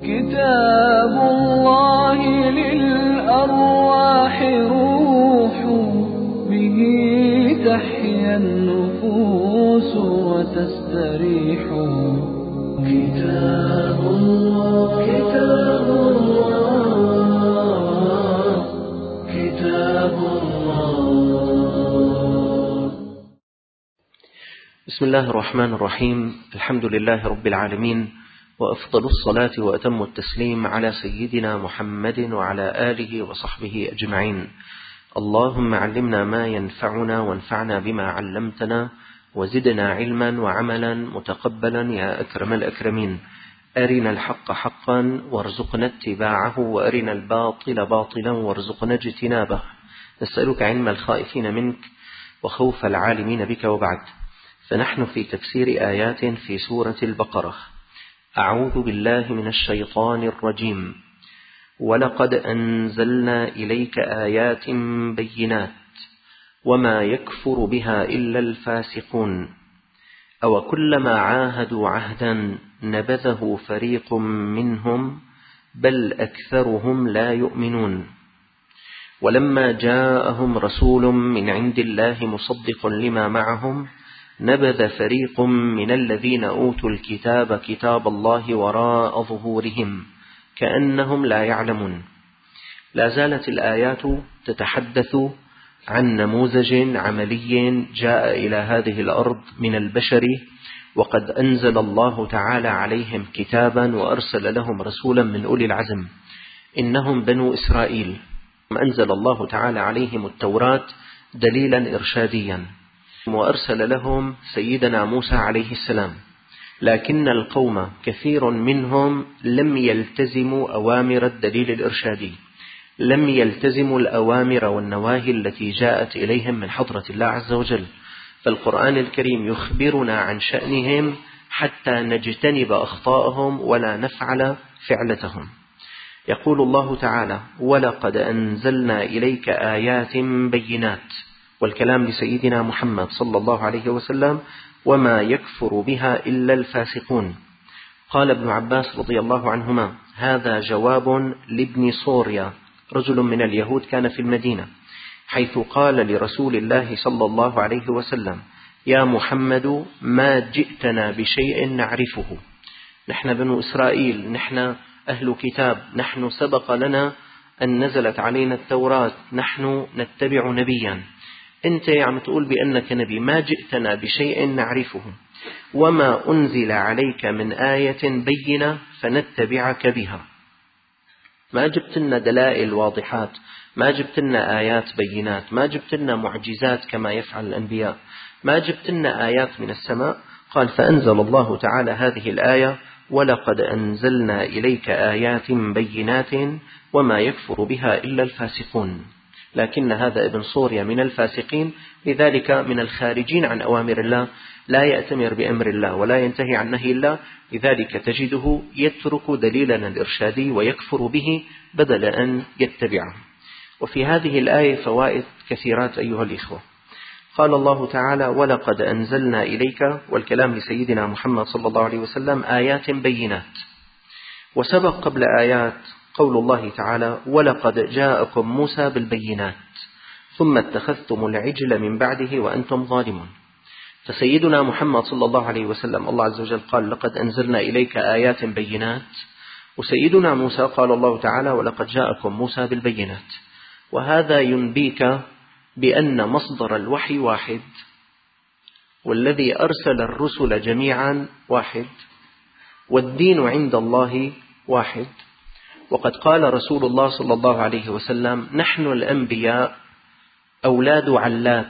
كتاب الله للأرواح روح، به تحيا النفوس وتستريح. كتاب الله كتاب الله كتاب الله. بسم الله الرحمن الرحيم. الحمد لله رب العالمين، وأفضل الصلاة وأتم التسليم على سيدنا محمد وعلى آله وصحبه أجمعين. اللهم علمنا ما ينفعنا وانفعنا بما علمتنا، وزدنا علما وعملا متقبلا يا أكرم الأكرمين. أرنا الحق حقا وارزقنا اتباعه، وأرنا الباطل باطلا وارزقنا اجتنابه. نسألك علم الخائفين منك وخوف العالمين بك، وبعد. فنحن في تفسير آيات في سورة البقرة. أعوذ بالله من الشيطان الرجيم. ولقد أنزلنا إليك آيات بينات وما يكفر بها إلا الفاسقون أو كلما عاهدوا عهدا نبذه فريق منهم بل أكثرهم لا يؤمنون. ولما جاءهم رسول من عند الله مصدق لما معهم نبذ فريق من الذين أوتوا الكتاب كتاب الله وراء ظهورهم كأنهم لا يعلمون. لا زالت الآيات تتحدث عن نموذج عملي جاء إلى هذه الأرض من البشر، وقد أنزل الله تعالى عليهم كتابا وأرسل لهم رسولا من أولي العزم، إنهم بنو إسرائيل. أنزل الله تعالى عليهم التوراة دليلا إرشاديا، وأرسل لهم سيدنا موسى عليه السلام، لكن القوم كثير منهم لم يلتزموا أوامر الدليل الإرشادي، لم يلتزموا الأوامر والنواهي التي جاءت إليهم من حضرة الله عز وجل. فالقرآن الكريم يخبرنا عن شأنهم حتى نجتنب أخطاءهم ولا نفعل فعلتهم. يقول الله تعالى: ولقد أنزلنا إليك آيات بينات، والكلام لسيدنا محمد صلى الله عليه وسلم، وما يكفر بها إلا الفاسقون. قال ابن عباس رضي الله عنهما: هذا جواب لابن صوريا، رجل من اليهود كان في المدينة، حيث قال لرسول الله صلى الله عليه وسلم: يا محمد، ما جئتنا بشيء نعرفه، نحن بنو إسرائيل، نحن أهل كتاب، نحن سبق لنا أن نزلت علينا التوراة، نحن نتبع نبيا، أنت عم تقول بأنك نبي، ما جئتنا بشيء نعرفه، وما أنزل عليك من آية بينة فنتبعك بها. ما جبت لنا دلائل واضحات، ما جبت لنا آيات بينات، ما جبت لنا معجزات كما يفعل الأنبياء، ما جبت لنا آيات من السماء. قال: فأنزل الله تعالى هذه الآية: ولقد أنزلنا إليك آيات بينات وما يكفر بها إلا الفاسقون. لكن هذا ابن صوريا من الفاسقين، لذلك من الخارجين عن أوامر الله، لا يأتمر بأمر الله ولا ينتهي عن نهي الله، لذلك تجده يترك دليلنا الإرشادي ويكفر به بدل أن يتبعه. وفي هذه الآية فوائد كثيرات أيها الإخوة. قال الله تعالى: ولقد أنزلنا إليك، والكلام لسيدنا محمد صلى الله عليه وسلم، آيات بينات. وسبق قبل آيات قول الله تعالى: ولقد جاءكم موسى بالبينات ثم اتخذتم العجل من بعده وأنتم ظالمون. فسيدنا محمد صلى الله عليه وسلم الله عز وجل قال: لقد أنزلنا إليك آيات بينات، وسيدنا موسى قال الله تعالى: ولقد جاءكم موسى بالبينات. وهذا ينبيك بأن مصدر الوحي واحد، والذي أرسل الرسل جميعا واحد، والدين عند الله واحد. وقد قال رسول الله صلى الله عليه وسلم: نحن الأنبياء أولاد علات.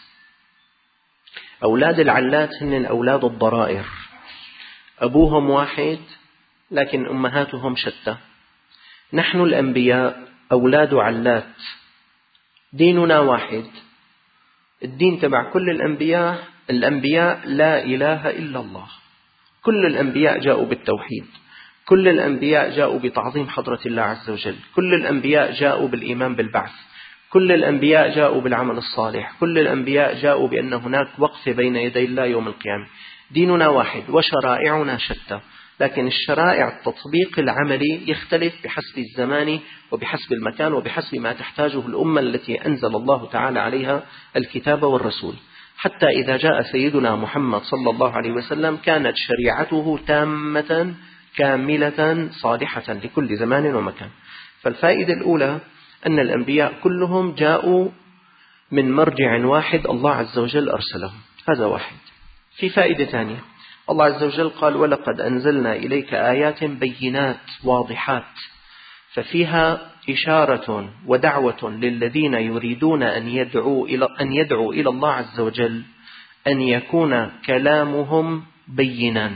أولاد العلات هن أولاد الضرائر، أبوهم واحد لكن أمهاتهم شتى. نحن الأنبياء أولاد علات، ديننا واحد، الدين تبع كل الأنبياء لا إله إلا الله. كل الأنبياء جاءوا بالتوحيد، كل الأنبياء جاءوا بتعظيم حضرة الله عز وجل، كل الأنبياء جاءوا بالإيمان بالبعث، كل الأنبياء جاءوا بالعمل الصالح، كل الأنبياء جاءوا بأن هناك وقف بين يدي الله يوم القيامة. ديننا واحد وشرائعنا شتى. لكن الشرائع التطبيق العملي يختلف بحسب الزمان وبحسب المكان وبحسب ما تحتاجه الأمة التي أنزل الله تعالى عليها الكتاب والرسول. حتى إذا جاء سيدنا محمد صلى الله عليه وسلم كانت شريعته تامة كاملة صالحة لكل زمان ومكان. فالفائدة الأولى أن الأنبياء كلهم جاءوا من مرجع واحد الله عز وجل أرسلهم، هذا واحد. في فائدة ثانية، الله عز وجل قال ولقد أنزلنا إليك آيات بينات واضحات، ففيها إشارة ودعوة للذين يريدون أن يدعوا إلى الله عز وجل أن يكون كلامهم بينا،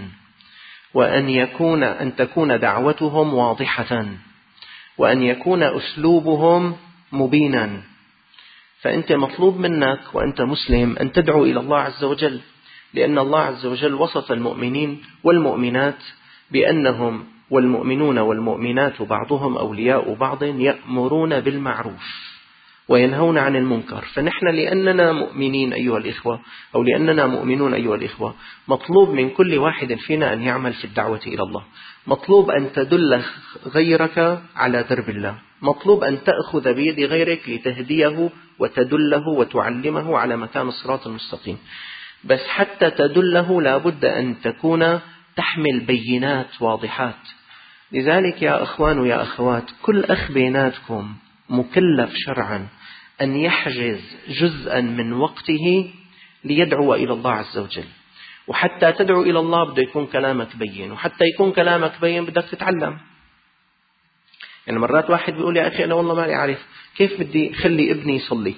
وأن تكون دعوتهم واضحة، وأن يكون أسلوبهم مبينا. فأنت مطلوب منك وأنت مسلم أن تدعو إلى الله عز وجل، لأن الله عز وجل وصف المؤمنين والمؤمنات بأنهم والمؤمنون والمؤمنات بعضهم أولياء بعض يأمرون بالمعروف وينهون عن المنكر. فنحن لأننا مؤمنين أيها الإخوة، أو لأننا مؤمنون أيها الإخوة، مطلوب من كل واحد فينا أن يعمل في الدعوة إلى الله. مطلوب أن تدل غيرك على درب الله، مطلوب أن تأخذ بيد غيرك لتهديه وتدله وتعلمه على مكان الصراط المستقيم. بس حتى تدله لابد أن تكون تحمل بينات واضحات. لذلك يا أخوان ويا أخوات، كل أخ بيناتكم مكلف شرعا أن يحجز جزءا من وقته ليدعو إلى الله عز وجل. وحتى تدعو إلى الله بده يكون كلامك بين، وحتى يكون كلامك بين بدك تتعلم. يعني مرات واحد بيقول يا أخي أنا والله ما أعرف كيف بدي خلي ابني يصلي،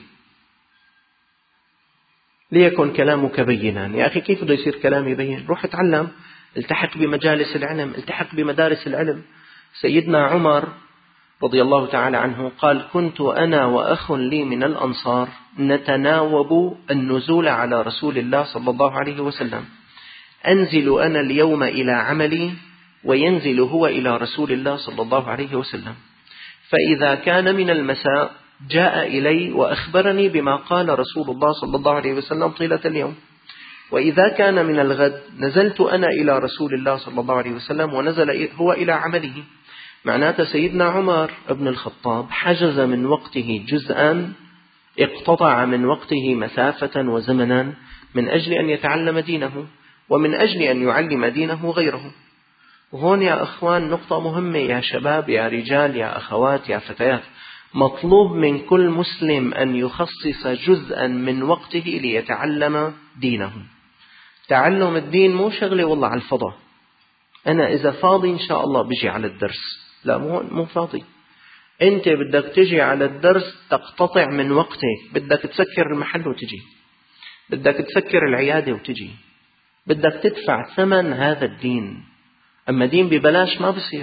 ليكن كلامك بينا. يا أخي كيف بده يصير كلامي بين؟ روح اتعلم، التحق بمجالس العلم، التحق بمدارس العلم. سيدنا عمر رضي الله تعالى عنه قال كنت أنا وأخ لي من الأنصار نتناوب النزول على رسول الله صلى الله عليه وسلم، أنزل أنا اليوم إلى عملي وينزل هو إلى رسول الله صلى الله عليه وسلم، فإذا كان من المساء جاء إلي وأخبرني بما قال رسول الله صلى الله عليه وسلم طيلة اليوم، وإذا كان من الغد نزلت أنا إلى رسول الله صلى الله عليه وسلم ونزل هو إلى عمله. معناته سيدنا عمر بن الخطاب حجز من وقته جزءا، اقتطع من وقته مسافة وزمنا من أجل أن يتعلم دينه ومن أجل أن يعلم دينه غيره. وهون يا أخوان نقطة مهمة يا شباب يا رجال يا أخوات يا فتيات، مطلوب من كل مسلم أن يخصص جزءا من وقته ليتعلم دينه. تعلم الدين مو شغلة والله على الفضاء، أنا إذا فاضي إن شاء الله بيجي على الدرس، لا مو فاضي. أنت بدك تجي على الدرس تقتطع من وقتك، بدك تسكر المحل وتجي، بدك تسكر العيادة وتجي، بدك تدفع ثمن هذا الدين. أما دين ببلاش ما بصير،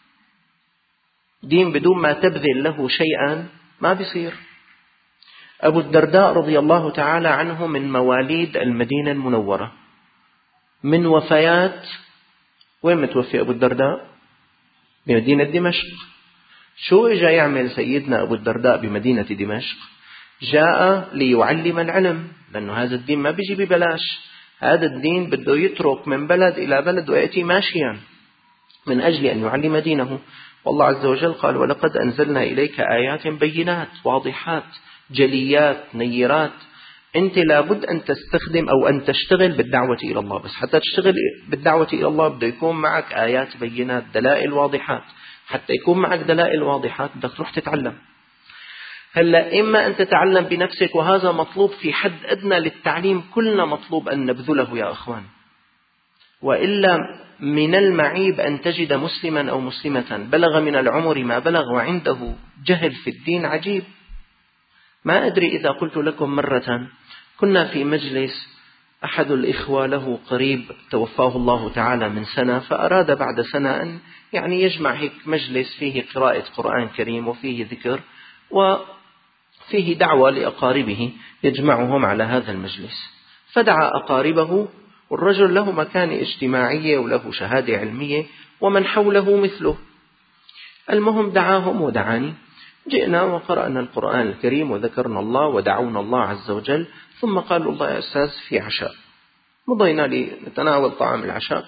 دين بدون ما تبذل له شيئا ما بصير. أبو الدرداء رضي الله تعالى عنه من مواليد المدينة المنورة، من وفيات وين متوفي أبو الدرداء؟ بمدينة دمشق. شو إجا يعمل سيدنا أبو الدرداء بمدينة دمشق؟ جاء ليعلم العلم، لأنه هذا الدين ما بيجي ببلاش، هذا الدين بده يترك من بلد إلى بلد ويأتي ماشيا من أجل أن يعلم دينه. والله عز وجل قال ولقد أنزلنا إليك آيات بينات واضحات جليات نيرات. أنت لابد أن تستخدم أو أن تشتغل بالدعوة إلى الله، بس حتى تشتغل بالدعوة إلى الله بده يكون معك آيات بينات دلائل واضحات. حتى يكون معك دلائل واضحات بدك تروح تتعلم. هلأ إما أن تتعلم بنفسك، وهذا مطلوب في حد أدنى للتعليم، كلنا مطلوب أن نبذله يا أخوان، وإلا من المعيب أن تجد مسلما أو مسلمة بلغ من العمر ما بلغ وعنده جهل في الدين عجيب. ما أدري إذا قلت لكم مرة كنا في مجلس، أحد الإخوة له قريب توفاه الله تعالى من سنة، فأراد بعد سنة أن يعني يجمع هيك مجلس فيه قراءة قرآن كريم وفيه ذكر وفيه دعوة لأقاربه يجمعهم على هذا المجلس. فدعا أقاربه، والرجل له مكانة اجتماعية وله شهادة علمية ومن حوله مثله. المهم دعاهم ودعاني، جئنا وقرأنا القرآن الكريم وذكرنا الله ودعونا الله عز وجل، ثم قالوا الله يا أستاذ في عشاء. مضينا لنتناول طعام العشاء،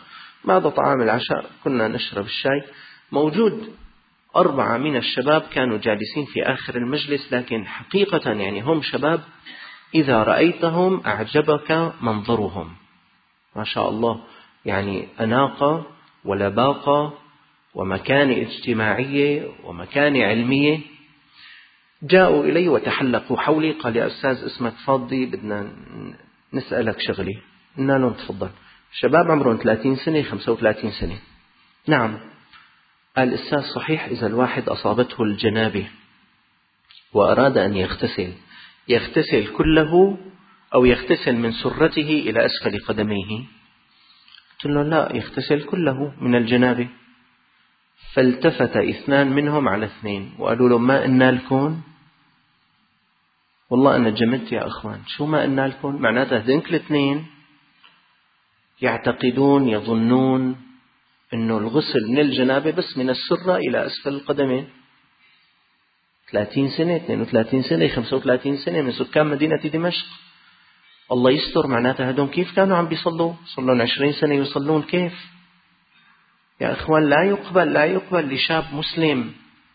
بعد طعام العشاء كنا نشرب الشاي، موجود 4 من الشباب كانوا جالسين في آخر المجلس، لكن حقيقة يعني هم شباب إذا رأيتهم أعجبك منظرهم، ما شاء الله، يعني أناقة ولباقة ومكانة اجتماعية ومكانة علمية. جاءوا إلي وتحلقوا حولي، قال يا أستاذ اسمك فاضي، بدنا نسألك شغلي. قلنا لهم تفضل. شباب عمرهم 30 سنة 35 سنة. نعم. قال أستاذ صحيح إذا الواحد أصابته الجنابة وأراد أن يغتسل كله أو يغتسل من سرته إلى أسفل قدميه؟ قلت له لا، يغتسل كله من الجنابة. فالتفت 2 منهم على 2 وقالوا له ما قلنا لكم؟ والله أنا جمدت يا أخوان، شو ما قلنا لكم؟ معناتها هذنك ال2 يعتقدون يظنون أنه الغسل من الجنابة بس من السرة إلى أسفل القدمين. 30 سنة 32 سنة 35 سنة من سكان مدينة دمشق، الله يستر. معناتها هدول كيف كانوا عم بيصلوا؟ صلوا 20 سنة يصلون كيف؟ يا أخوان لا يقبل لشاب مسلم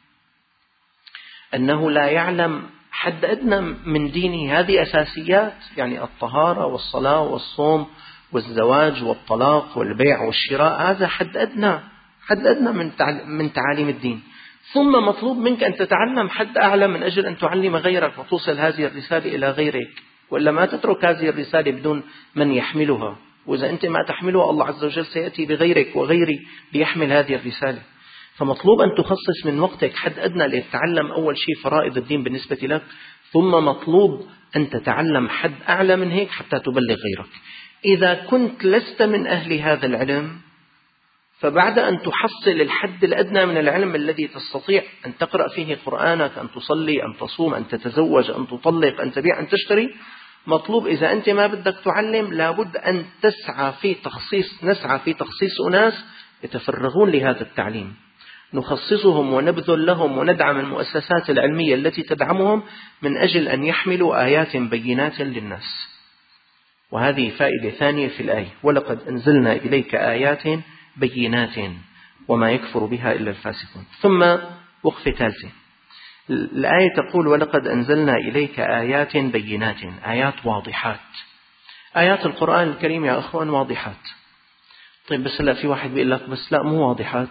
أنه لا يعلم حد أدنى من دينه. هذه أساسيات، يعني الطهارة والصلاة والصوم والزواج والطلاق والبيع والشراء، هذا حد أدنى من تعاليم الدين. ثم مطلوب منك أن تتعلم حد أعلى من أجل أن تعلم غيرك وتوصل هذه الرسالة إلى غيرك، وإلا ما تترك هذه الرسالة بدون من يحملها. وإذا أنت ما تحملها الله عز وجل سيأتي بغيرك وغيري ليحمل هذه الرسالة. فمطلوب أن تخصص من وقتك حد أدنى لتتعلم أول شيء فرائض الدين بالنسبة لك، ثم مطلوب أن تتعلم حد أعلى من هيك حتى تبلغ غيرك. إذا كنت لست من أهل هذا العلم، فبعد أن تحصل الحد الأدنى من العلم الذي تستطيع أن تقرأ فيه قرآنك، أن تصلي، أن تصوم، أن تتزوج، أن تطلق، أن تبيع، أن تشتري، مطلوب إذا أنت ما بدك تعلم لابد أن نسعى في تخصيص أناس يتفرغون لهذا التعليم، نخصصهم ونبذل لهم وندعم المؤسسات العلمية التي تدعمهم من أجل أن يحملوا آيات بينات للناس. وهذه فائدة ثانية في الآية، ولقد أنزلنا إليك آيات بينات وما يكفر بها إلا الفاسقون. ثم وقفة ثالثة، الآية تقول ولقد أنزلنا إليك آيات بينات، آيات واضحات. آيات القرآن الكريم يا أخوان واضحات. طيب بس لا، في واحد بيقول لك بس لا مو واضحات.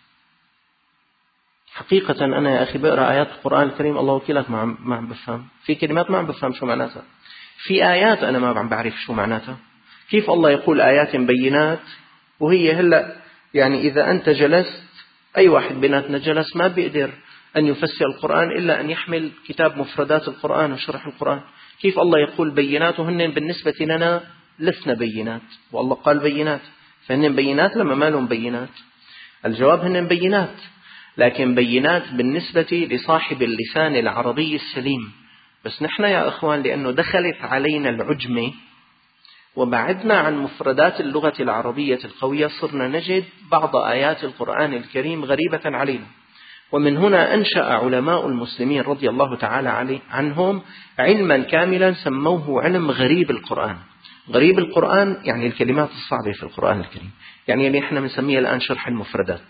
حقيقة أنا يا أخي بقرأ آيات القرآن الكريم الله وكيلك ما عم بفهم، في كلمات ما عم بفهم شو معناتها، في آيات أنا ما عم بعرف شو معناتها. كيف الله يقول آيات بينات وهي هلأ يعني إذا أنت جلست، أي واحد بيناتنا جلس ما بيقدر أن يفسر القرآن إلا أن يحمل كتاب مفردات القرآن وشرح القرآن. كيف الله يقول بينات وهن بالنسبة لنا لسنا بينات، والله قال بينات، فهن بينات لما ما لهم بينات؟ الجواب هن بينات، لكن بينات بالنسبة لصاحب اللسان العربي السليم. بس نحن يا أخوان لأنه دخلت علينا العجمة وبعدنا عن مفردات اللغة العربية القوية، صرنا نجد بعض آيات القرآن الكريم غريبة علينا. ومن هنا أنشأ علماء المسلمين رضي الله تعالى عنهم علما كاملا سموه علم غريب القرآن. غريب القرآن يعني الكلمات الصعبة في القرآن الكريم، يعني اللي احنا بنسميها الآن شرح المفردات.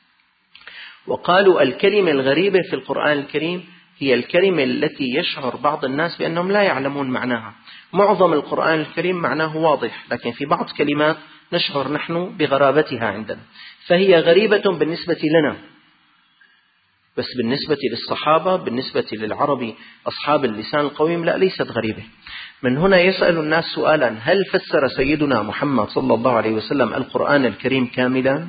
وقالوا الكلمة الغريبة في القرآن الكريم هي الكلمة التي يشعر بعض الناس بأنهم لا يعلمون معناها. معظم القرآن الكريم معناه واضح، لكن في بعض كلمات نشعر نحن بغرابتها عندنا، فهي غريبة بالنسبة لنا، بس بالنسبة للصحابة، بالنسبة للعربي أصحاب اللسان القويم لا، ليست غريبة. من هنا يسأل الناس سؤالا: هل فسر سيدنا محمد صلى الله عليه وسلم القرآن الكريم كاملا؟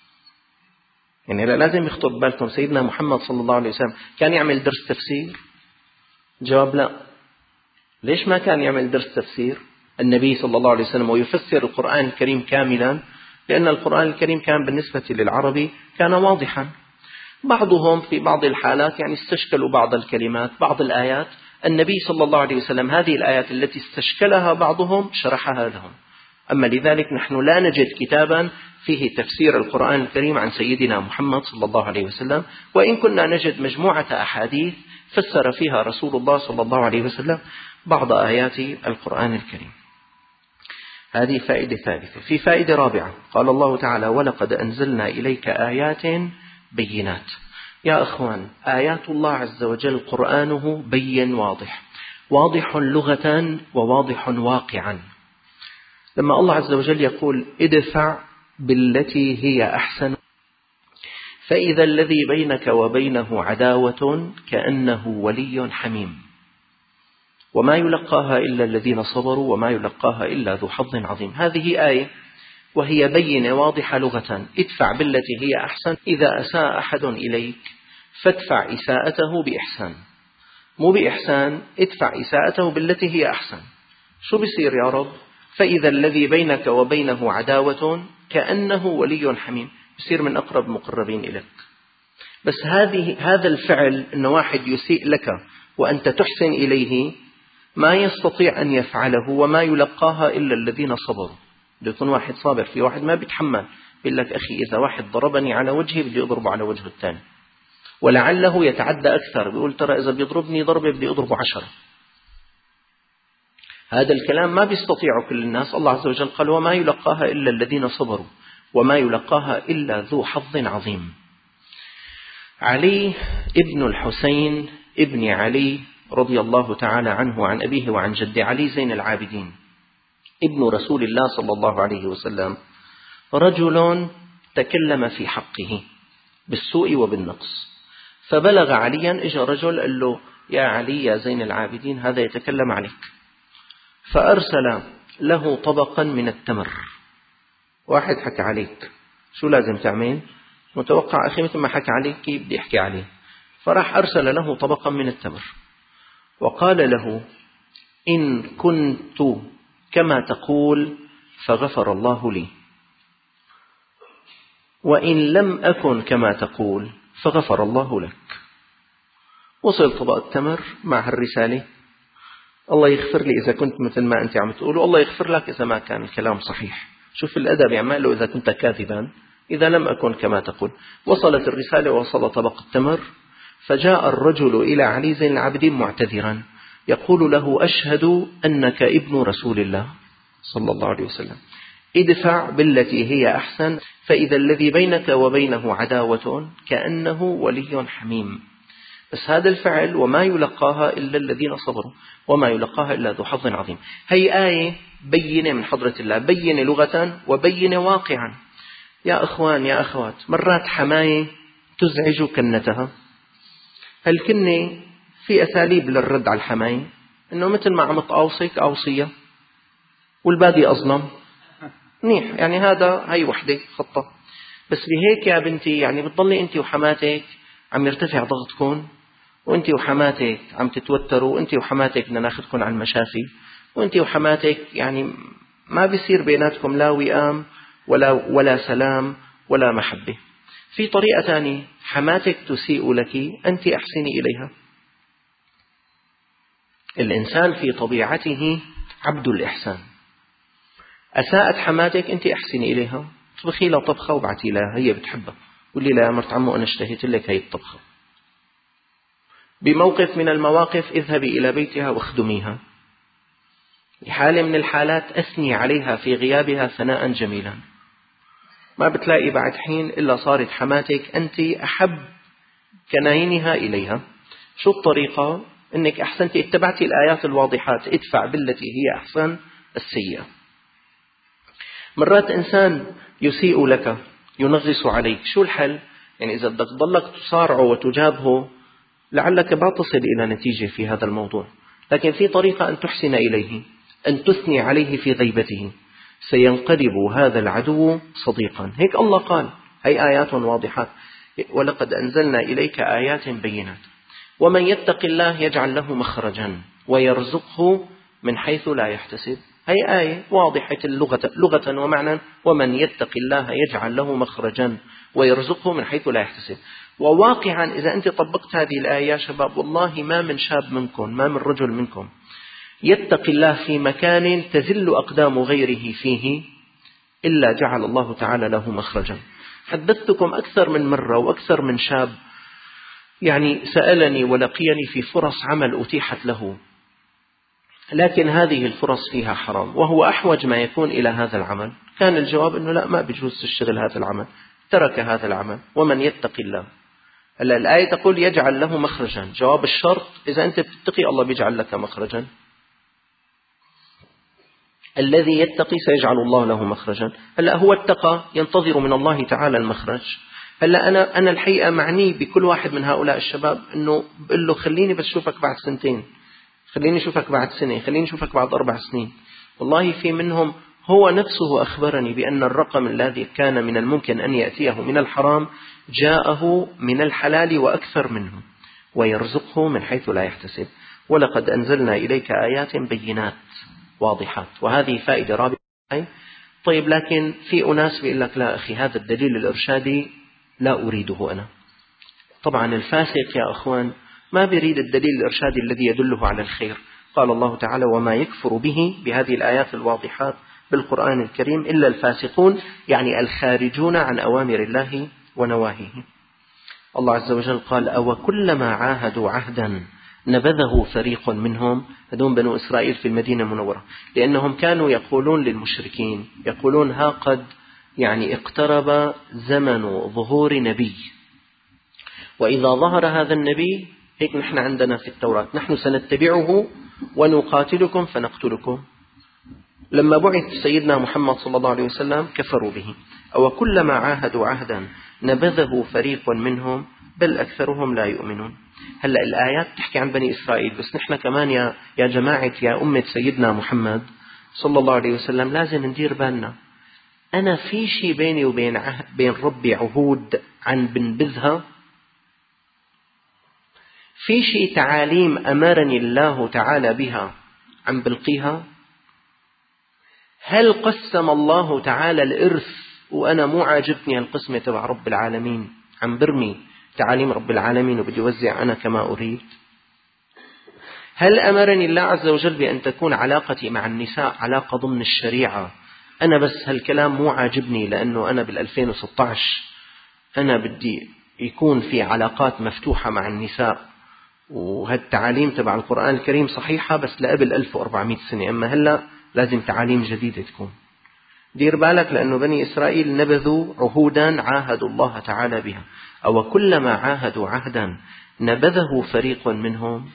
يعني لازم يخطر بالكم سيدنا محمد صلى الله عليه وسلم كان يعمل درس تفسير؟ جواب لا. ليش ما كان يعمل درس تفسير النبي صلى الله عليه وسلم ويفسر القرآن الكريم كاملا؟ لأن القرآن الكريم كان بالنسبة للعربي كان واضحا. بعضهم في بعض الحالات يعني استشكلوا بعض الكلمات، بعض الآيات، النبي صلى الله عليه وسلم هذه الآيات التي استشكلها بعضهم شرحها لهم. أما لذلك نحن لا نجد كتابا فيه تفسير القرآن الكريم عن سيدنا محمد صلى الله عليه وسلم، وإن كنا نجد مجموعة أحاديث فسر فيها رسول الله صلى الله عليه وسلم بعض آيات القرآن الكريم. هذه فائدة ثالثة. في فائدة رابعة، قال الله تعالى: ولقد أنزلنا إليك آيات بينات. يا أخوان، آيات الله عز وجل قرآنه بين واضح، واضح لغة وواضح واقعا. لما الله عز وجل يقول: ادفع بالتي هي أحسن فإذا الذي بينك وبينه عداوة كأنه ولي حميم، وما يلقاها إلا الذين صبروا وما يلقاها إلا ذو حظ عظيم. هذه آية وهي بينة واضحة لغة: ادفع بالتي هي أحسن، إذا أساء أحد إليك فادفع إساءته بإحسان، مو بإحسان، ادفع إساءته بالتي هي أحسن. شو بيصير يا رب؟ فإذا الذي بينك وبينه عداوة كأنه ولي حميم، بيصير من أقرب مقربين إليك. بس هذا الفعل، أن واحد يسيء لك وأنت تحسن إليه، ما يستطيع أن يفعله وما يلقاها إلا الذين صبروا. بده يكون واحد صابر. في واحد ما بيتحمل، بيقول لك: أخي إذا واحد ضربني على وجهي بدي أضربه على وجهه الثاني، ولعله يتعدى أكثر، بيقول: ترى إذا بيضربني ضربة بدي أضربه 10. هذا الكلام ما بيستطيعه كل الناس. الله عز وجل قال: وما يلقاها إلا الذين صبروا وما يلقاها إلا ذو حظ عظيم. علي ابن الحسين ابن علي رضي الله تعالى عنه عن أبيه وعن جده، علي زين العابدين ابن رسول الله صلى الله عليه وسلم، رجل تكلم في حقه بالسوء وبالنقص، فبلغ عليا، اجى رجل قال له: يا علي يا زين العابدين، هذا يتكلم عليك. فأرسل له طبقا من التمر. واحد حكى عليك، شو لازم تعمل؟ متوقع أخي مثل ما حكى عليك بدي يحكي عليه. فراح أرسل له طبقا من التمر وقال له: إن كنت كما تقول فغفر الله لي، وإن لم أكن كما تقول فغفر الله لك. وصل طبق التمر مع الرسالة: الله يغفر لي إذا كنت مثل ما أنت عم تقول، والله يغفر لك إذا ما كان الكلام صحيح. شوف الأدب، يعمل له: إذا كنت كاذبا، إذا لم أكن كما تقول. وصلت الرسالة ووصل طبق التمر، فجاء الرجل إلى علي زين العابدين معتذرا يقول له: أشهد أنك ابن رسول الله صلى الله عليه وسلم، ادفع بالتي هي أحسن فإذا الذي بينك وبينه عداوة كأنه ولي حميم. بس هذا الفعل وما يلقاها إلا الذين صبروا وما يلقاها إلا ذو حظ عظيم. هي آية بينة من حضرة الله، بينة لغة وبينة واقعا. يا أخوان يا أخوات، مرات حماية تزعج كنتها. الكنة في أساليب للرد على الحماية، إنه مثل ما عم تقاوصك أوصية والباقي أظلم منيح، يعني هاي وحدة خطة. بس بهيك يا بنتي يعني بتضلي أنت وحماتك عم يرتفع ضغطكم، وأنت وحماتك عم تتوتروا، وأنت وحماتك بدنا ناخذكم على المشافي، وأنت وحماتك يعني ما بيصير بيناتكم لا وئام ولا سلام ولا محبة. في طريقة ثانية، حماتك تسيء لك أنت أحسني إليها. الإنسان في طبيعته عبد الإحسان. أساءت حماتك أنت أحسني إليها، طبخي لها طبخة وبعتي لها، هي بتحبها، قولي لها: يا مرت عمو أنا اشتهيت لك هي الطبخة. بموقف من المواقف اذهبي إلى بيتها واخدميها. بحالة من الحالات أثني عليها في غيابها ثناء جميلا. ما بتلاقي بعد حين إلا صارت حماتك أنت أحب كناينها إليها. شو الطريقة؟ إنك أحسنتي، اتبعتي الآيات الواضحات: ادفع بالتي هي أحسن السيئة. مرات إنسان يسيء لك، ينغص عليك، شو الحل؟ يعني إذا بدك تضلك تصارعه وتجابهه لعلك ما تصل إلى نتيجة في هذا الموضوع، لكن في طريقة أن تحسن إليه، أن تثني عليه في غيبته، سينقلب هذا العدو صديقا. هيك الله قال، هي آيات واضحات: ولقد أنزلنا إليك آيات بينات ومن يتق الله يجعل له مخرجا ويرزقه من حيث لا يحتسب. هي آية واضحة لغة ومعنى: ومن يتق الله يجعل له مخرجا ويرزقه من حيث لا يحتسب. وواقعا إذا أنت طبقت هذه الآية يا شباب، والله ما من شاب منكم، ما من رجل منكم يتق الله في مكان تزل أقدام غيره فيه إلا جعل الله تعالى له مخرجا. حدثتكم أكثر من مرة وأكثر من شاب يعني سألني ولقيني في فرص عمل أتيحت له، لكن هذه الفرص فيها حرام، وهو أحوج ما يكون إلى هذا العمل. كان الجواب أنه لا، ما بيجوز تشتغل هذا العمل، ترك هذا العمل. ومن يتق الله، الآية تقول يجعل له مخرجا. جواب الشرط إذا أنت بتتقي الله بيجعل لك مخرجا. الذي يتقي سيجعل الله له مخرجا. هلا هو اتقى، ينتظر من الله تعالى المخرج. هلا أنا الحقيقة معني بكل واحد من هؤلاء الشباب أنه بقول له خليني بس أشوفك بعد سنتين، خليني أشوفك بعد سنة، خليني أشوفك بعد 4 سنين. والله في منهم هو نفسه أخبرني بأن الرقم الذي كان من الممكن أن يأتيه من الحرام جاءه من الحلال وأكثر منه، ويرزقه من حيث لا يحتسب. ولقد أنزلنا إليك آيات بينات واضحات. وهذه فائدة رابعة. طيب لكن في أناس بيقول لك لا أخي، هذا الدليل الإرشادي لا أريده أنا. طبعا الفاسق يا أخوان ما بيريد الدليل الإرشادي الذي يدله على الخير. قال الله تعالى وما يكفر به، بهذه الآيات الواضحات بالقرآن الكريم، إلا الفاسقون، يعني الخارجون عن أوامر الله ونواهيه. الله عز وجل قال أو كلما عاهدوا عهدا نبذه فريق منهم. هذون بنو إسرائيل في المدينة المنورة، لأنهم كانوا يقولون للمشركين، يقولون ها قد يعني اقترب زمن ظهور نبي، وإذا ظهر هذا النبي هيك نحن عندنا في التوراة نحن سنتبعه ونقاتلكم فنقتلكم. لما بعث سيدنا محمد صلى الله عليه وسلم كفروا به. أو كلما عاهدوا عهدا نبذه فريق منهم بل أكثرهم لا يؤمنون. هلأ الآيات تحكي عن بني إسرائيل، بس نحن كمان يا جماعة يا أمة سيدنا محمد صلى الله عليه وسلم لازم ندير بالنا. أنا في شيء بيني وبين بين ربي عهود عن بنبذها، في شيء تعاليم أمرني الله تعالى بها عن بلقيها. هل قسم الله تعالى الإرث وأنا مو عاجبني القسمة تبع رب العالمين، عم برمي تعاليم رب العالمين وبدي وزع أنا كما أريد؟ هل أمرني الله عز وجل بأن تكون علاقتي مع النساء علاقة ضمن الشريعة؟ أنا بس هالكلام مو عاجبني لأنه أنا بال2016 أنا بدي يكون في علاقات مفتوحة مع النساء، وهالتعاليم تبع القرآن الكريم صحيحة بس لقبل 1400 سنة، أما هلأ لازم تعاليم جديدة تكون. دير بالك، لأنه بني إسرائيل نبذوا عهودا عاهدوا الله تعالى بها. أو كلما عاهدوا عهدا نبذه فريق منهم.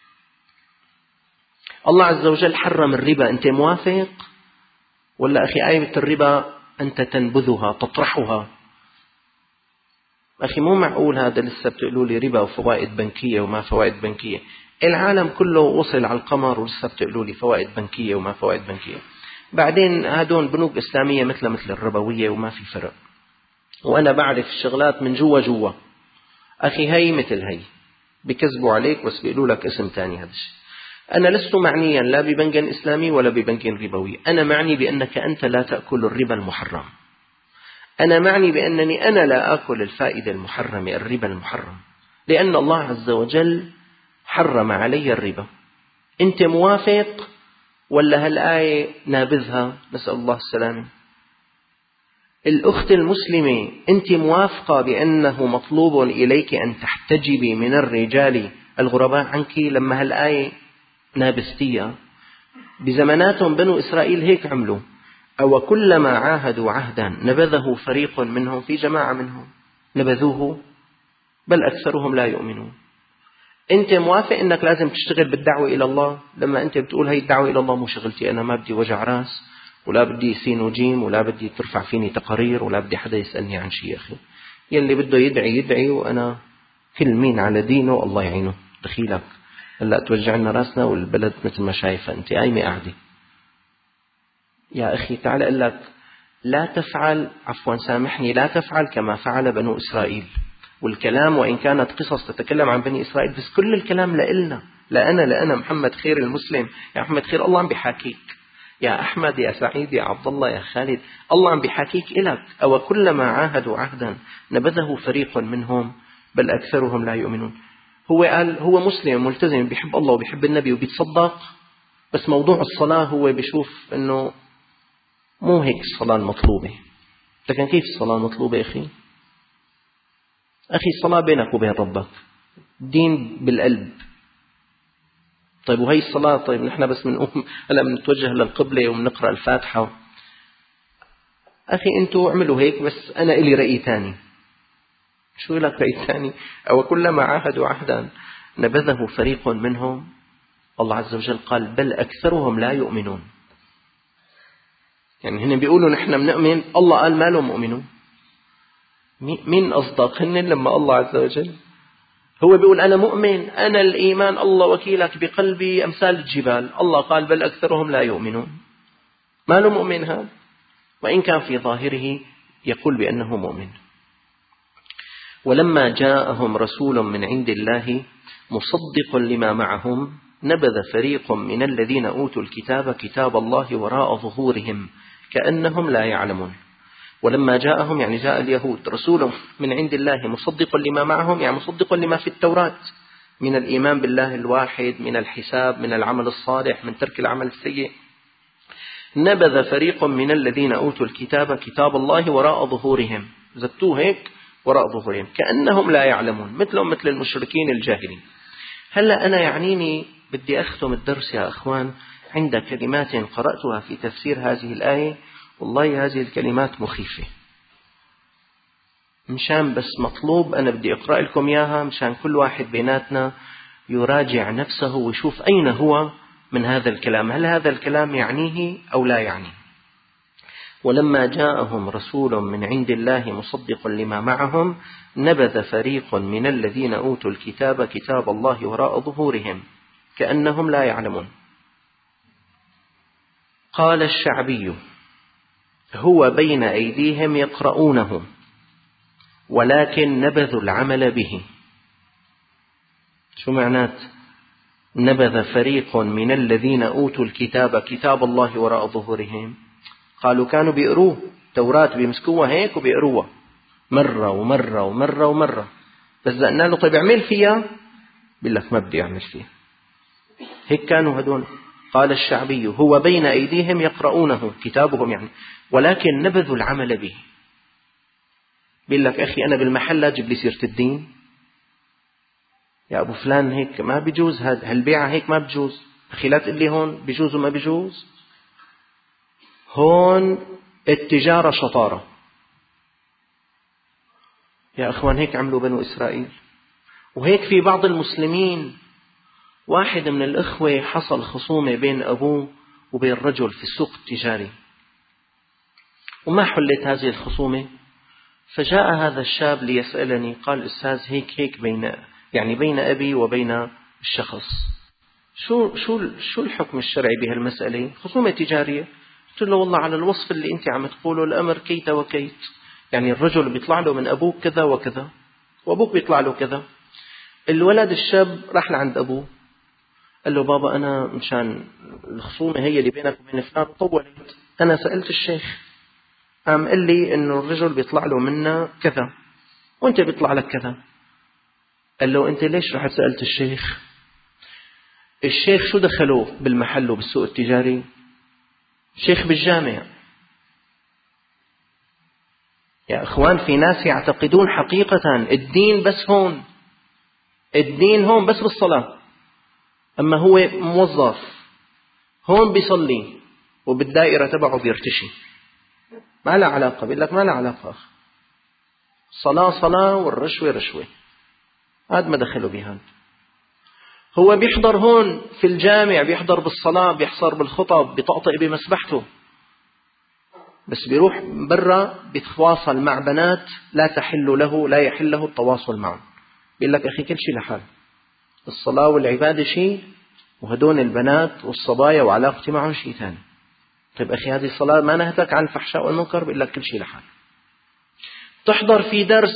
الله عز وجل حرم الربا، أنت موافق؟ ولا أخي آية الربا أنت تنبذها تطرحها؟ أخي مو معقول هذا لسه بتقولوا لي ربا وفوائد بنكية وما فوائد بنكية. العالم كله وصل على القمر ولسه بتقولوا لي فوائد بنكية وما فوائد بنكية. بعدين هادون بنوك إسلامية مثل الربوية وما في فرق. وأنا بعرف الشغلات من جوا. أخي هي مثل هي بكذبوا عليك بس بيقولوا لك اسم تاني. هذا الشيء أنا لست معنيا لا ببنك إسلامي ولا ببنك ربوي. أنا معني بأنك أنت لا تأكل الربا المحرم. أنا معني بأنني أنا لا أكل الفائدة المحرمة، الربا المحرم، لأن الله عز وجل حرم علي الربا. أنت موافق ولا هالآية نابذها؟ نسأل الله السلامة. الأخت المسلمة أنت موافقة بأنه مطلوب إليك أن تحتجبي من الرجال الغرباء عنك لما هالآية نابذتيها؟ بزماناتهم بنو إسرائيل هيك عملوا. أو كلما عاهدوا عهدا نبذه فريق منهم، في جماعة منهم نبذوه بل أكثرهم لا يؤمنون. أنت موافق أنك لازم تشتغل بالدعوة إلى الله لما أنت بتقول هاي الدعوة إلى الله مو شغلتي، أنا ما بدي وجع راس ولا بدي سين وجيم ولا بدي ترفع فيني تقارير ولا بدي حدا يسألني عن شيء. أخي يلي بده يدعي وأنا كل مين على دينه الله يعينه. دخيلك هلا توجع لنا راسنا والبلد مثل ما شايفة أنت قايمة قاعدة. يا أخي تعال أقول لك لا تفعل، عفوا سامحني، لا تفعل كما فعل بنو إسرائيل. والكلام وإن كانت قصص تتكلم عن بني إسرائيل بس كل الكلام لإلنا، لأنا محمد خير المسلم. يا محمد خير الله عم بيحاكيك، يا أحمد يا سعيد يا عبد الله يا خالد، الله عم بيحاكيك إلك. أو كلما عاهدوا عهدا نبذه فريق منهم بل أكثرهم لا يؤمنون. هو قال هو مسلم ملتزم بيحب الله وبيحب النبي وبيتصدق، بس موضوع الصلاة هو بيشوف أنه مو هيك الصلاة المطلوبة. لكن كيف الصلاة المطلوبة أخي؟ أخي الصلاة بينك وبين ربك، الدين بالقلب. طيب وهي الصلاة، طيب نحن بس بنقوم هلا بنتوجه للقبلة وبنقرأ الفاتحة. أخي أنتوا اعملوا هيك، بس أنا إلي رأي ثاني. شو لك رأي ثاني؟ أو كلما عاهدوا عهدا نبذه فريق منهم. الله عز وجل قال بل أكثرهم لا يؤمنون. يعني هنا بيقولوا نحن بنؤمن، الله قال ما لهم مؤمنون. مين أصدق هن لما الله عز وجل هو بيقول أنا مؤمن، أنا الإيمان الله وكيلك بقلبي أمثال الجبال. الله قال بل أكثرهم لا يؤمنون. ما له مؤمن هذا، وإن كان في ظاهره يقول بأنه مؤمن. ولما جاءهم رسول من عند الله مصدق لما معهم نبذ فريق من الذين أوتوا الكتاب كتاب الله وراء ظهورهم كأنهم لا يعلمون. ولما جاءهم يعني جاء اليهود رسول من عند الله مصدق لما معهم، يعني مصدق لما في التوراة من الإيمان بالله الواحد، من الحساب، من العمل الصالح، من ترك العمل السيء. نبذ فريق من الذين أوتوا الكتاب كتاب الله وراء ظهورهم، زبطوه هيك وراء ظهورهم كأنهم لا يعلمون، مثلهم مثل المشركين الجاهلين. هلأ أنا يعنيني بدي أختم الدرس يا أخوان عند كلمات قرأتها في تفسير هذه الآية. والله هذه الكلمات مخيفة، مشان بس مطلوب أنا بدي أقرأ لكم إياها مشان كل واحد بيناتنا يراجع نفسه ويشوف أين هو من هذا الكلام، هل هذا الكلام يعنيه أو لا يعنيه. ولما جاءهم رسول من عند الله مصدق لما معهم نبذ فريق من الذين أوتوا الكتاب كتاب الله وراء ظهورهم كأنهم لا يعلمون. قال الشعبي هو بين أيديهم يقرؤونه ولكن نبذوا العمل به. شو معنات نبذ فريق من الذين أوتوا الكتاب كتاب الله وراء ظهورهم؟ قالوا كانوا بيقروه توراة، بيمسكوها هيك وبيقروها مرة ومرة ومرة ومرة، بس قلنا له طيب اعمل فيها، بيقول لك ما بدي أعمل فيها. هيك كانوا هدول. قال الشعبي هو بين أيديهم يقرؤونه كتابهم يعني ولكن نبذوا العمل به. بيقول لك أخي أنا بالمحل لا تجيب لي سيرة الدين يا أبو فلان، هيك ما بيجوز، هالبيعة هيك ما بيجوز. أخي لا تقول لي هون بيجوز وما بيجوز. هون التجارة شطارة يا أخوان، هيك عملوا بنو إسرائيل. وهيك في بعض المسلمين، واحد من الإخوة حصل خصومة بين أبوه وبين رجل في السوق التجاري وما حلت هذه الخصومة. فجاء هذا الشاب ليسألني قال أستاذ هيك بين أبي وبين الشخص، شو الحكم الشرعي بهالمسألة؟ خصومة تجارية. قلت له والله على الوصف اللي أنت عم تقوله الأمر كيت وكيت، يعني الرجل بيطلع له من أبوك كذا وكذا وأبوك بيطلع له كذا. الولد الشاب راح لعند أبوه قال له بابا أنا مشان الخصومة هي اللي بينك وبين فلان طولت، أنا سألت الشيخ قام قال لي إنه الرجل بيطلع له منا كذا وأنت بيطلع لك كذا. قال له أنت ليش رحت سألت الشيخ؟ الشيخ شو دخلوه بالمحل وبالسوق التجاري؟ شيخ بالجامع. يا أخوان في ناس يعتقدون حقيقة الدين بس هون، الدين هون بس بالصلاة، أما هو موظف هون بيصلي وبالدائرة تبعه بيرتشي، ما لا علاقة. بيقول لك ما لا علاقة، صلاة صلاة والرشوة رشوة، هذا ما دخله بهذا. هو بيحضر هون في الجامع، بيحضر بالصلاة، بيحضر بالخطب، بيطقطق بمسبحته، بس بيروح برا بيتواصل مع بنات لا تحل له، لا يحل له التواصل معهم. بيقول لك أخي كل شيء لحال، الصلاة والعبادة شيء وهدون البنات والصبايا وعلاقتي معهم شيء ثاني. طيب أخي هذه الصلاة ما نهتك عن الفحشاء والمنكر؟ بيقول لك كل شيء لحال. تحضر في درس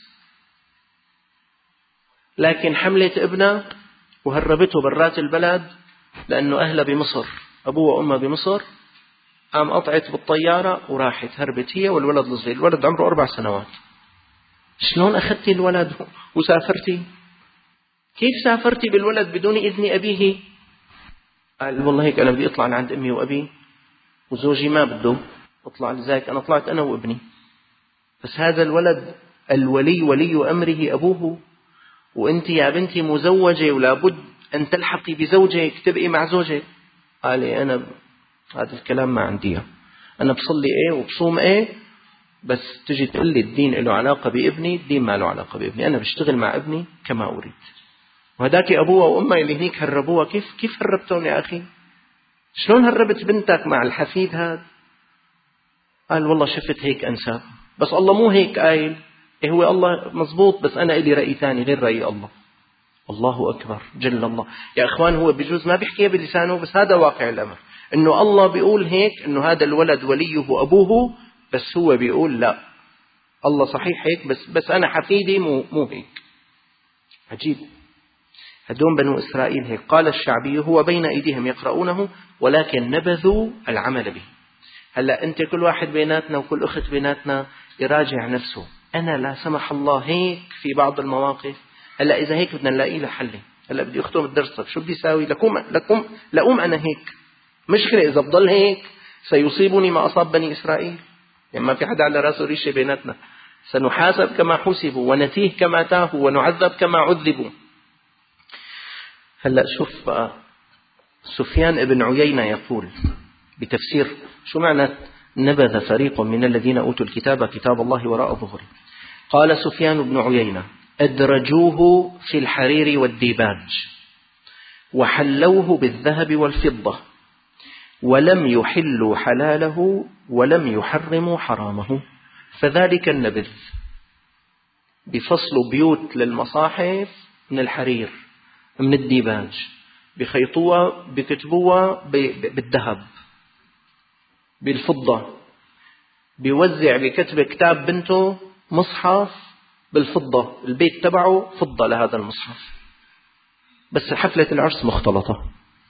لكن حملت ابنها وهربته برات البلد لأنه أهلها بمصر، أبوه وأمه بمصر، قام قطعت بالطيارة وراحت هربت هي والولد الصغير، الولد عمره 4 سنوات. شلون أخذتي الولد وسافرتي؟ كيف سافرتي بالولد بدون إذن أبيه؟ قال والله هيك أنا بدي أطلع لعند أمي وأبي وزوجي ما بده أطلع، لذلك أنا طلعت أنا وابني. بس هذا الولد الولي ولي أمره أبوه، وأنت يا بنتي مزوجة ولا بد أن تلحقي بزوجك تبقي مع زوجك. قال لي أنا هذا الكلام ما عندي، أنا بصلي إيه وبصوم إيه، بس تجي تقول لي الدين له علاقة بابني، الدين ما له علاقة بابني، أنا بشتغل مع ابني كما أريد. وهداك أبوه وأمه اللي هنيك هربوها، كيف هربتهم يا أخي؟ شلون هربت بنتك مع الحفيد هذا؟ قال والله شفت هيك أنساب، بس الله مو هيك قايل. إيه هو الله مزبوط، بس أنا إلي رأي ثاني غير رأي الله. الله أكبر جل الله. يا أخوان هو بجوز ما بيحكيها بلسانه، بس هذا واقع الأمر، إنه الله بيقول هيك، إنه هذا الولد وليه أبوه، بس هو بيقول لا، الله صحيح هيك، بس أنا حفيدي مو هيك. عجيب. هدول بنو إسرائيل هيك. قال الشعبي هو بين أيديهم يقرؤونه ولكن نبذوا العمل به. هلأ أنت كل واحد بيناتنا وكل أخت بيناتنا يراجع نفسه. أنا لا سمح الله هيك في بعض المواقف. هلأ إذا هيك بدنا نلاقي له حل. هلأ بدي أختم الدرس، شو بدي أساوي؟ لأقوم أنا هيك. مشكلة إذا بضل هيك سيصيبني ما أصاب بني إسرائيل. يعني ما في حدا على رأسه ريشة بيناتنا. سنحاسب كما حسبوا ونتيه كما تاهوا ونعذب كما عذبوا. هلأ شوف بقى، سفيان ابن عيينة يقول بتفسير شو معنى نبذ فريق من الذين أوتوا الكتاب كتاب الله وراء ظهره. قال سفيان بن عيينة أدرجوه في الحرير والديباج وحلوه بالذهب والفضة ولم يحلوا حلاله ولم يحرموا حرامه، فذلك النبذ. بفصلوا بيوت للمصاحف من الحرير من الديباج، بخيطوها بكتبوها بالذهب بالفضة، بيوزع بكتب كتاب بنته مصحف بالفضة، البيت تبعه فضة لهذا المصحف، بس حفلة العرس مختلطة.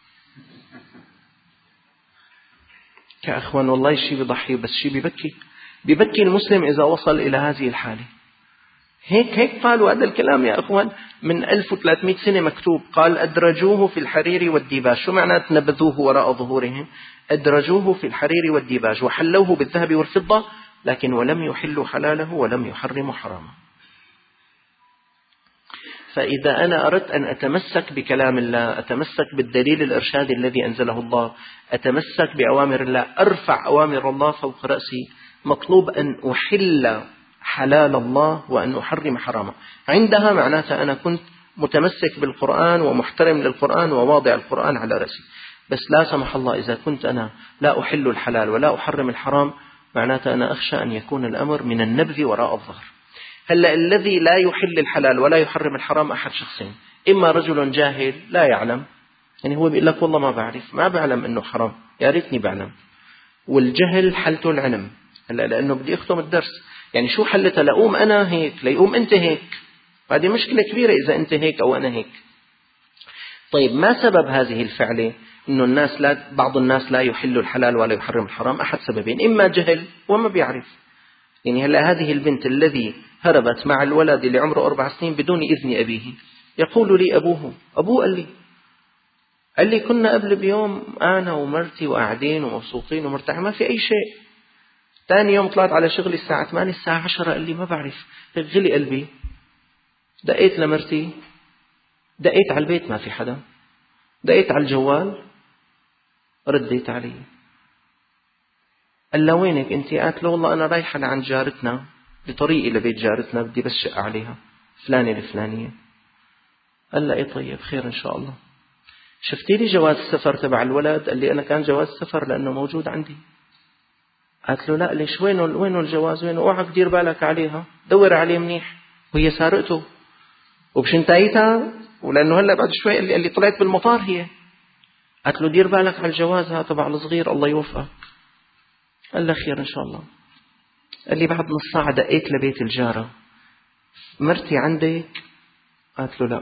يا أخوان والله شيء بيضحي، بس شيء بيبكي المسلم إذا وصل إلى هذه الحالة. هيك قالوا هذا الكلام يا أخوان من 1300 سنة مكتوب. قال أدرجوه في الحرير والديباج. شو معنى نبذوه وراء ظهورهم؟ أدرجوه في الحرير والديباج وحلوه بالذهب والفضة، لكن ولم يحلوا حلاله ولم يحرموا حرامه. فإذا أنا أردت أن أتمسك بكلام الله، أتمسك بالدليل الإرشادي الذي أنزله الله، أتمسك بأوامر الله، أرفع أوامر الله فوق رأسي، مطلوب أن أحل حلال الله وأن أحرم حرامه. عندها معناتها أنا كنت متمسك بالقرآن ومحترم للقرآن وواضع القرآن على رأسي. بس لا سمح الله إذا كنت أنا لا أحل الحلال ولا أحرم الحرام، معناتها أنا أخشى أن يكون الأمر من النبذ وراء الظهر. هلأ الذي لا يحل الحلال ولا يحرم الحرام أحد شخصين: إما رجل جاهل لا يعلم، يعني هو بيقول لك والله ما بعلم إنه حرام، يا ريتني بعلم. والجهل حلته العلم. هلأ لأنه بدي أختم الدرس، يعني شو حلتها؟ لأقوم أنا هيك ليقوم أنت هيك، هذه مشكلة كبيرة إذا أنت هيك أو أنا هيك. طيب ما سبب هذه الفعلة؟ إنه بعض الناس لا يحل الحلال ولا يحرم الحرام. أحد سببين: إما جهل وما بيعرف. يعني هلا هذه البنت الذي هربت مع الولد اللي عمره 4 سنين بدون إذن أبيه، يقول لي أبوه قال لي كنا قبل بيوم أنا ومرتي وقاعدين ومبسوطين ومرتاحين ما في أي شيء. ثاني يوم طلعت على شغلي الساعة 8 الساعة 10 قال لي ما بعرف، غلي قلبي. دقيت لمرتي، دقيت على البيت ما في حدا، دقيت على الجوال رديت علي، قال له وينك أنت؟ قالت له والله أنا رايحة لعند جارتنا، بطريقي لبيت جارتنا بدي بس شق عليها فلانة الفلانية. قال له إيه طيب خير إن شاء الله. شفتي لي جواز السفر تبع الولد؟ قال لي أنا كان جواز السفر لأنه موجود عندي. قالت له لا ليش وينه الجواز؟ وينه؟ اوعك دير بالك عليها، دور عليه منيح، وهي سارقته وبشنتايتها، ولأنه هلا بعد شوي اللي طلعت بالمطار هي. قالت له دير بالك على الجواز هذا تبع الصغير الله يوفقك. قال له خير إن شاء الله. قال لي بعد نص ساعة دقيت لبيت الجارة، مرتي عندك؟ قالت له لا.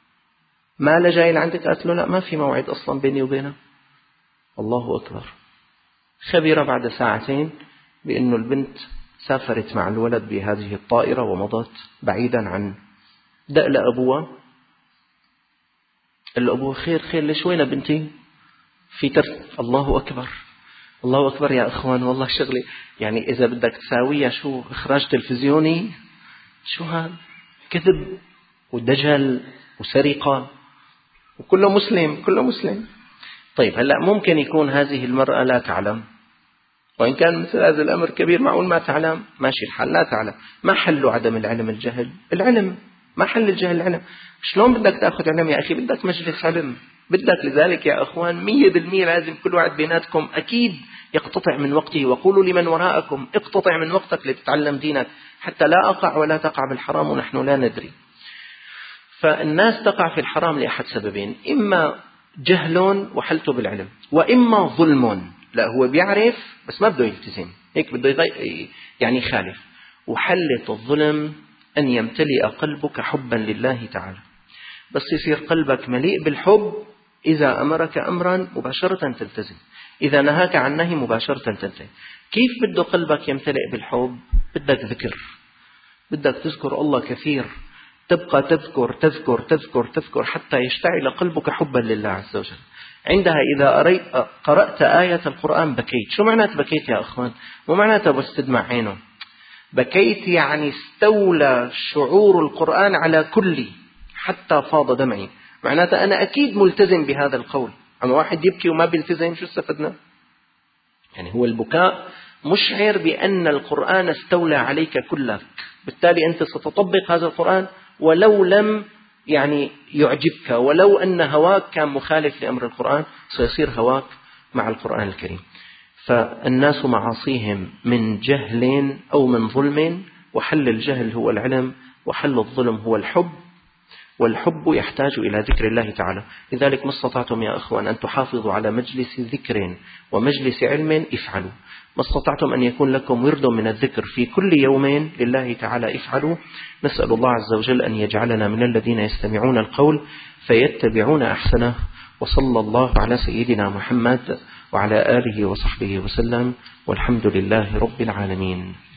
ما جاي لعندك؟ قالت له لا ما في موعد أصلا بيني وبينها. الله أكبر. خبر بعد 2 ساعة بأنه البنت سافرت مع الولد بهذه الطائرة ومضت بعيدا عن. دق لأبوها، قال له أبوه خير ليش وين بنتي؟ في الله أكبر الله أكبر يا أخوان. والله شغلي يعني إذا بدك تساويها شو إخراج تلفزيوني، شو هذا؟ كذب ودجل وسرقة وكله مسلم، كله مسلم. طيب هلأ ممكن يكون هذه المرأة لا تعلم، وإن كان مثل هذا الأمر كبير معقول ما تعلم، ماشي الحال، لا تعلم. ما حل عدم العلم الجهل؟ العلم. ما حل الجهل؟ العلم. شلون بدك تأخذ علم يا أخي؟ بدك مجلس علم، بدك. لذلك يا أخوان 100% لازم كل واحد بيناتكم أكيد يقتطع من وقته، وقولوا لمن وراءكم اقتطع من وقتك لتتعلم دينك، حتى لا أقع ولا تقع بالحرام ونحن لا ندري. فالناس تقع في الحرام لأحد سببين: إما جهل وحلته بالعلم، وإما ظلم. لا هو بيعرف بس ما بده يلتزم، هيك بده يعني يخالف. وحلة الظلم أن يمتلئ قلبك حبا لله تعالى، بس يصير قلبك مليء بالحب، إذا أمرك أمرا مباشرة تلتزم، إذا نهاك عن نهي مباشرة تنتهي. كيف بده قلبك يمتلئ بالحب؟ بدك ذكر، بدك تذكر الله كثير، تبقى تذكر تذكر تذكر تذكر حتى يشتعل قلبك حبا لله عز وجل. عندها إذا قرأت آية القرآن بكيت. شو معنات بكيت يا أخوان؟ مو معناتها بس تدمع عينه، بكيت يعني استولى شعور القرآن على كلي حتى فاض دمعي. معناتها أنا أكيد ملتزم بهذا القول. أما واحد يبكي وما بيلتزم، شو استفدنا؟ يعني هو البكاء مشعر بأن القرآن استولى عليك كلك، بالتالي أنت ستطبق هذا القرآن ولو لم يعني يعجبك، ولو أن هواك كان مخالف لأمر القرآن سيصير هواك مع القرآن الكريم. فالناس معاصيهم من جهل أو من ظلم، وحل الجهل هو العلم، وحل الظلم هو الحب، والحب يحتاج إلى ذكر الله تعالى. لذلك ما استطعتم يا أخوان أن تحافظوا على مجلس ذكر ومجلس علم افعلوا. ما استطعتم أن يكون لكم ورد من الذكر في كل يومين لله تعالى افعلوا. نسأل الله عز وجل أن يجعلنا من الذين يستمعون القول فيتبعون أحسنه. وصلى الله على سيدنا محمد وعلى آله وصحبه وسلم، والحمد لله رب العالمين.